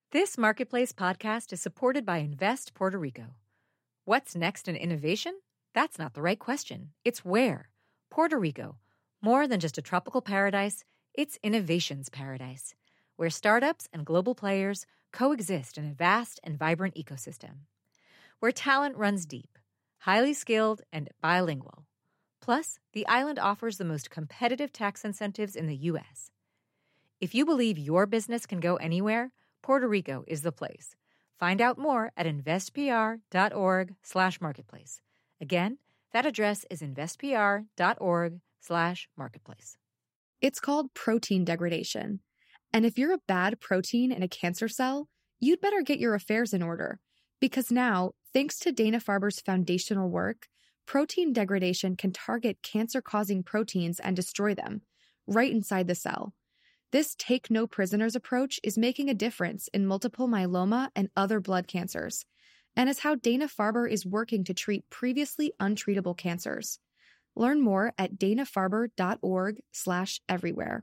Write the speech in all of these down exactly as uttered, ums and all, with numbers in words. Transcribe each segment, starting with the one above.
This Marketplace podcast is supported by Invest Puerto Rico. What's next in innovation? That's not the right question. It's where. Puerto Rico. More than just a tropical paradise, it's innovation's paradise, where startups and global players coexist in a vast and vibrant ecosystem. Where talent runs deep, highly skilled, and bilingual. Plus, the island offers the most competitive tax incentives in the U S. If you believe your business can go anywhere, Puerto Rico is the place. Find out more at investpr.org slash marketplace. Again, that address is investpr.org slash marketplace. It's called protein degradation. And if you're a bad protein in a cancer cell, you'd better get your affairs in order. Because now, thanks to Dana-Farber's foundational work, protein degradation can target cancer-causing proteins and destroy them, right inside the cell. This take-no-prisoners approach is making a difference in multiple myeloma and other blood cancers, and is how Dana-Farber is working to treat previously untreatable cancers. Learn more at danafarber.org slash everywhere.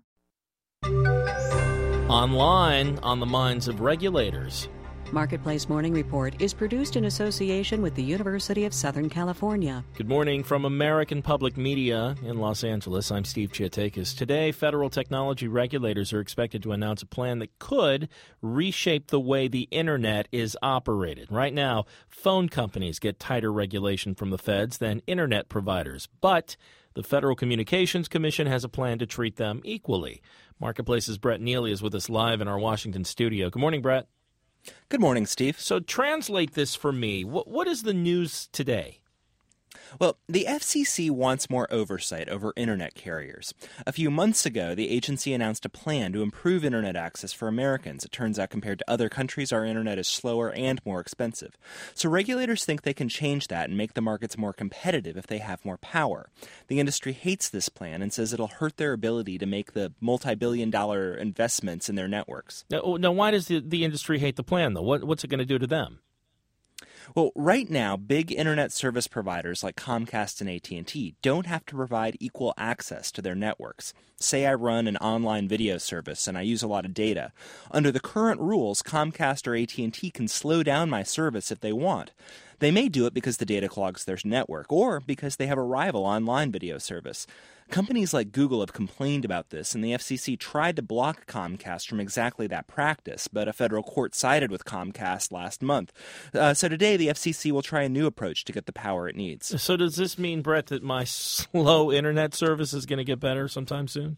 Online, on the minds of regulators. Marketplace Morning Report is produced in association with the University of Southern California. Good morning from American Public Media in Los Angeles. I'm Steve Chiatakis. Today, federal technology regulators are expected to announce a plan that could reshape the way the Internet is operated. Right now, phone companies get tighter regulation from the feds than Internet providers. But the Federal Communications Commission has a plan to treat them equally. Marketplace's Brett Neely is with us live in our Washington studio. Good morning, Brett. Good morning, Steve. So translate this for me. What, what is the news today? Well, the F C C wants more oversight over Internet carriers. A few months ago, the agency announced a plan to improve Internet access for Americans. It turns out compared to other countries, our Internet is slower and more expensive. So regulators think they can change that and make the markets more competitive if they have more power. The industry hates this plan and says it'll hurt their ability to make the multi-billion dollar investments in their networks. Now, now why does the, the industry hate the plan, though? What, what's it going to do to them? Well, right now, big internet service providers like Comcast and A T and T don't have to provide equal access to their networks. Say I run an online video service and I use a lot of data. Under the current rules, Comcast or A T and T can slow down my service if they want. They may do it because the data clogs their network or because they have a rival online video service. Companies like Google have complained about this, and the F C C tried to block Comcast from exactly that practice, but a federal court sided with Comcast last month. Uh, so today, the F C C will try a new approach to get the power it needs. So does this mean, Brett, that my slow internet service is going to get better sometime soon?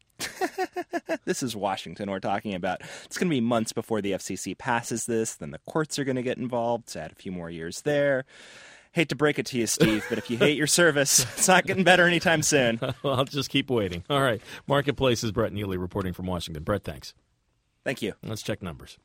This is Washington we're talking about. It's going to be months before the F C C passes this. Then the courts are going to get involved, so add a few more years there. Hate to break it to you, Steve, but if you hate your service, it's not getting better anytime soon. Well, I'll just keep waiting. All right. Marketplace's Brett Neely reporting from Washington. Brett, thanks. Thank you. Let's check numbers.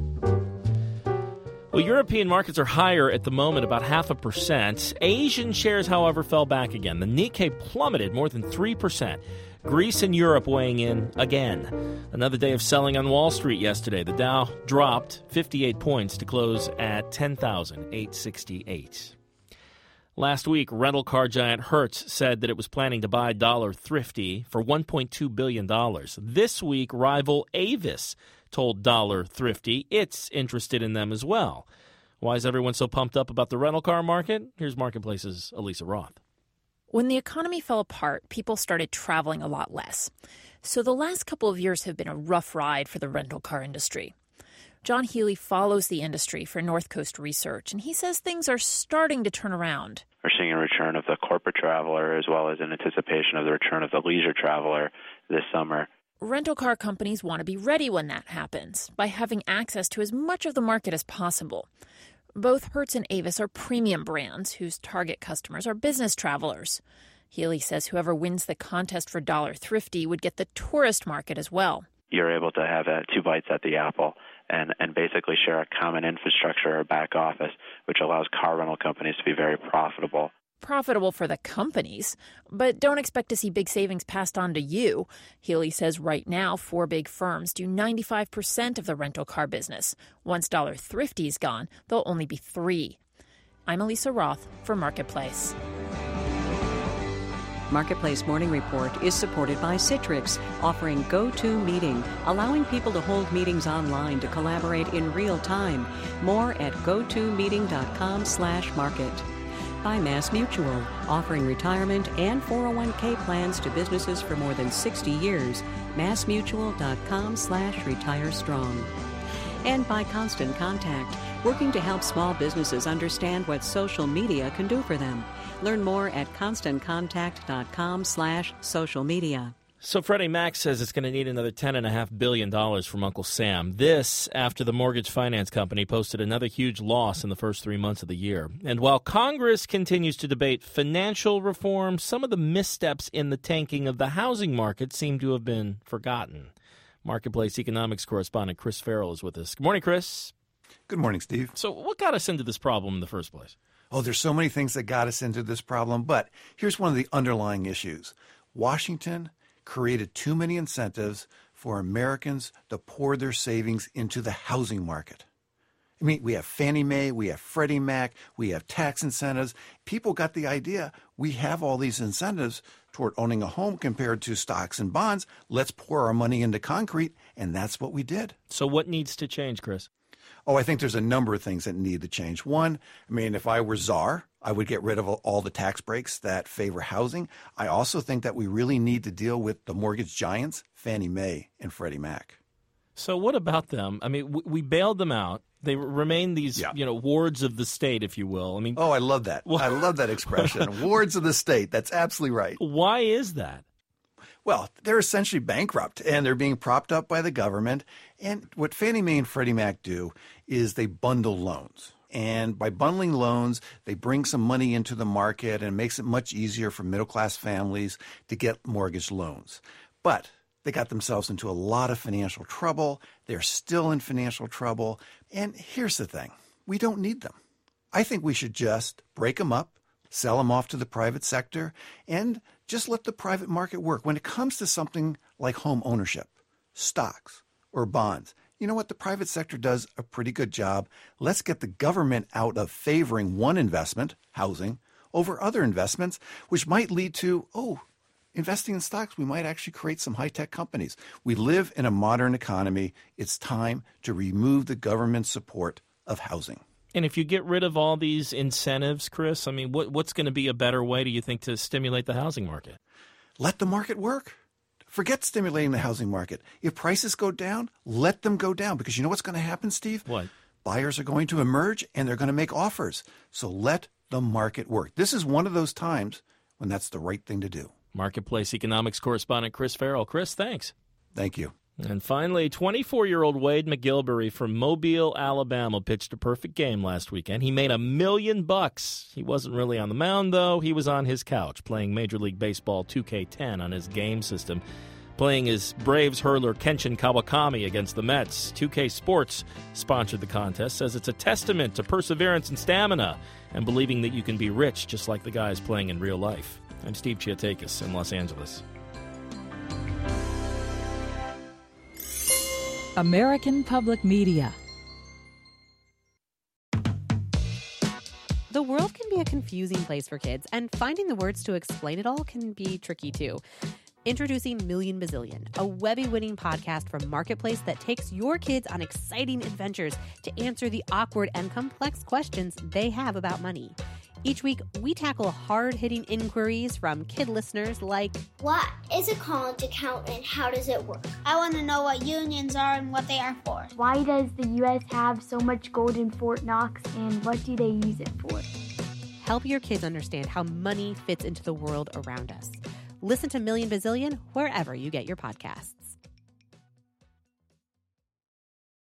Well, European markets are higher at the moment, about half a percent. Asian shares, however, fell back again. The Nikkei plummeted more than three percent. Greece and Europe weighing in again. Another day of selling on Wall Street yesterday. The Dow dropped fifty-eight points to close at ten thousand eight hundred sixty-eight. Last week, rental car giant Hertz said that it was planning to buy Dollar Thrifty for one point two billion dollars. This week, rival Avis told Dollar Thrifty it's interested in them as well. Why is everyone so pumped up about the rental car market? Here's Marketplace's Elisa Roth. When the economy fell apart, people started traveling a lot less. So the last couple of years have been a rough ride for the rental car industry. John Healy follows the industry for North Coast Research, and he says things are starting to turn around. We're seeing a return of the corporate traveler as well as an anticipation of the return of the leisure traveler this summer. Rental car companies want to be ready when that happens by having access to as much of the market as possible. Both Hertz and Avis are premium brands whose target customers are business travelers. Healy says whoever wins the contest for Dollar Thrifty would get the tourist market as well. You're able to have uh, two bites at the apple and, and basically share a common infrastructure or back office, which allows car rental companies to be very profitable. Profitable for the companies, but don't expect to see big savings passed on to you. Healy says right now, four big firms do ninety-five percent of the rental car business. Once Dollar Thrifty's gone, there'll only be three. I'm Elisa Roth for Marketplace. Marketplace Morning Report is supported by Citrix, offering GoToMeeting, allowing people to hold meetings online to collaborate in real time. More at gotomeeting.com slash market. By MassMutual, offering retirement and four oh one k plans to businesses for more than sixty years. MassMutual.com slash retire strong. And by Constant Contact, working to help small businesses understand what social media can do for them. Learn more at constantcontact.com slash social media. So Freddie Mac says it's going to need another ten point five billion dollars from Uncle Sam. This after the mortgage finance company posted another huge loss in the first three months of the year. And while Congress continues to debate financial reform, some of the missteps in the tanking of the housing market seem to have been forgotten. Marketplace economics correspondent Chris Farrell is with us. Good morning, Chris. Good morning, Steve. So what got us into this problem in the first place? Oh, there's so many things that got us into this problem, but here's one of the underlying issues. Washington created too many incentives for Americans to pour their savings into the housing market. I mean, we have Fannie Mae, we have Freddie Mac, we have tax incentives. People got the idea we have all these incentives toward owning a home compared to stocks and bonds. Let's pour our money into concrete, and that's what we did. So what needs to change, Chris? Oh, I think there's a number of things that need to change. One, I mean, if I were czar, I would get rid of all the tax breaks that favor housing. I also think that we really need to deal with the mortgage giants, Fannie Mae and Freddie Mac. So what about them? I mean, we, we bailed them out. They remain these, yeah. you know, wards of the state, if you will. I mean, oh, I love that. I love that expression. Wards of the state. That's absolutely right. Why is that? Well, they're essentially bankrupt, and they're being propped up by the government. And what Fannie Mae and Freddie Mac do is they bundle loans. And by bundling loans, they bring some money into the market and it makes it much easier for middle-class families to get mortgage loans. But they got themselves into a lot of financial trouble. They're still in financial trouble. And here's the thing. We don't need them. I think we should just break them up, sell them off to the private sector, and just let the private market work. When it comes to something like home ownership, stocks, or bonds, you know what? The private sector does a pretty good job. Let's get the government out of favoring one investment, housing, over other investments, which might lead to, oh, investing in stocks, we might actually create some high-tech companies. We live in a modern economy. It's time to remove the government support of housing. And if you get rid of all these incentives, Chris, I mean, what, what's going to be a better way, do you think, to stimulate the housing market? Let the market work. Forget stimulating the housing market. If prices go down, let them go down. Because you know what's going to happen, Steve? What? Buyers are going to emerge, and they're going to make offers. So let the market work. This is one of those times when that's the right thing to do. Marketplace economics correspondent Chris Farrell. Chris, thanks. Thank you. And finally, twenty-four-year-old Wade McGilvery from Mobile, Alabama, pitched a perfect game last weekend. He made a million bucks. He wasn't really on the mound, though. He was on his couch playing Major League Baseball two K ten on his game system, playing his Braves hurler Kenshin Kawakami against the Mets. two K Sports sponsored the contest, says it's a testament to perseverance and stamina and believing that you can be rich just like the guys playing in real life. I'm Steve Chiatakis in Los Angeles. American Public Media. The world can be a confusing place for kids, and finding the words to explain it all can be tricky too. Introducing Million Bazillion, a Webby-winning podcast from Marketplace that takes your kids on exciting adventures to answer the awkward and complex questions they have about money. Each week, we tackle hard-hitting inquiries from kid listeners like, what is a college account and how does it work? I want to know what unions are and what they are for. Why does the U S have so much gold in Fort Knox and what do they use it for? Help your kids understand how money fits into the world around us. Listen to Million Bazillion wherever you get your podcasts.